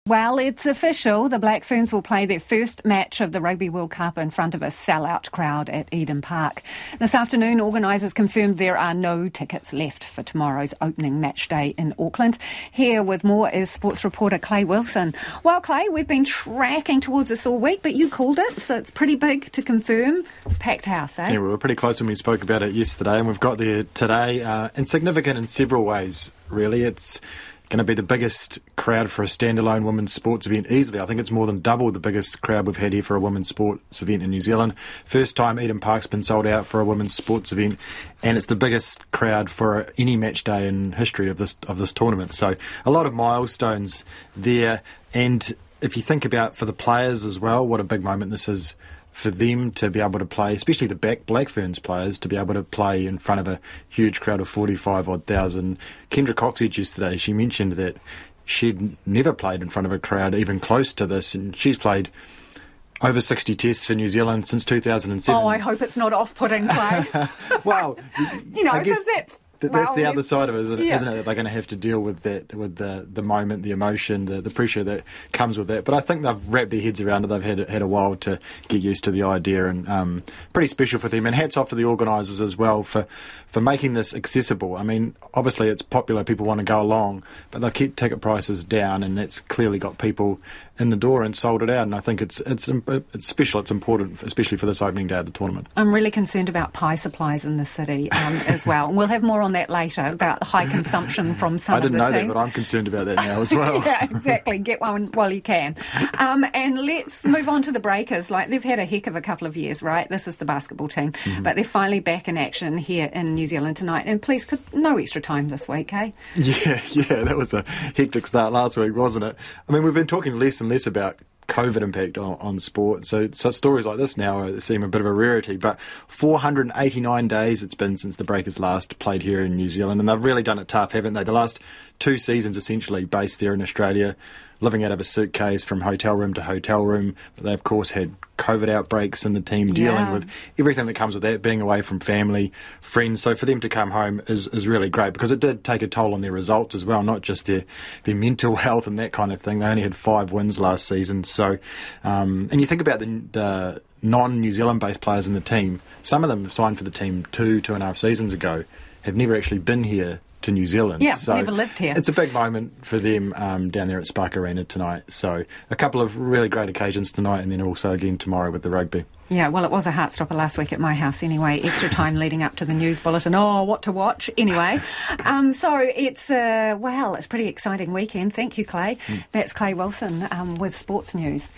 Well, it's official. The Black Ferns will play their first match of the Rugby World Cup in front of a sellout crowd at Eden Park. This afternoon, organisers confirmed there are no tickets left for tomorrow's opening match day in Auckland. Here with more is sports reporter Clay Wilson. Well, Clay, we've been tracking towards this all week, but you called it, so it's pretty big to confirm. Packed house, eh? Yeah, we were pretty close when we spoke about it yesterday, and we've got there today, and significant in several ways, really. It's going to be the biggest crowd for a standalone women's sports event easily. I think it's more than double the biggest crowd we've had here for a women's sports event in New Zealand. First time Eden Park's been sold out for a women's sports event, and it's the biggest crowd for any match day in history of this tournament. So a lot of milestones there, and if you think about for the players as well, what a big moment this is for them to be able to play, especially the Black Ferns players, to be able to play in front of a huge crowd of 45,000. Kendra Coxedge yesterday, she mentioned that she'd never played in front of a crowd even close to this, and she's played over 60 tests for New Zealand since 2007. Oh, I hope it's not off-putting, Clay. Well, because that's the other side of it, isn't it? That they're going to have to deal with that, with the moment, the emotion, the pressure that comes with that. But I think they've wrapped their heads around it. They've had a while to get used to the idea, and pretty special for them. And hats off to the organisers as well for making this accessible. I mean, obviously it's popular, people want to go along, but they've kept ticket prices down, and that's clearly got people in the door and sold it out. And I think it's special, it's important, especially for this opening day of the tournament. I'm really concerned about pie supplies in the city as well. And we'll have more on that later, about high consumption from some of the teams. I didn't know that, but I'm concerned about that now as well. Yeah, exactly. Get one while you can. And let's move on to the Breakers. Like, they've had a heck of a couple of years, right? This is the basketball team. Mm-hmm. But they're finally back in action here in New Zealand tonight. And please, no extra time this week, eh? Yeah, that was a hectic start last week, wasn't it? I mean, we've been talking less and less about COVID impact on sport. So stories like this now seem a bit of a rarity. But 489 days it's been since the Breakers last played here in New Zealand, and they've really done it tough, haven't they? The last 2 seasons essentially based there in Australia, living out of a suitcase from hotel room to hotel room. They, of course, had COVID outbreaks in the team, dealing with everything that comes with that, being away from family, friends. So for them to come home is really great, because it did take a toll on their results as well, not just their mental health and that kind of thing. They only had 5 wins last season. So, and you think about the non-New Zealand-based players in the team, some of them signed for the team 2.5 seasons ago, have never actually been here to New Zealand. Yeah, so never lived here. It's a big moment for them down there at Spark Arena tonight. So a couple of really great occasions tonight, and then also again tomorrow with the rugby. Yeah, well, it was a heartstopper last week at my house anyway. Extra time leading up to the news bulletin. Oh, what to watch anyway. So it's it's a pretty exciting weekend. Thank you, Clay. That's Clay Wilson with Sports News.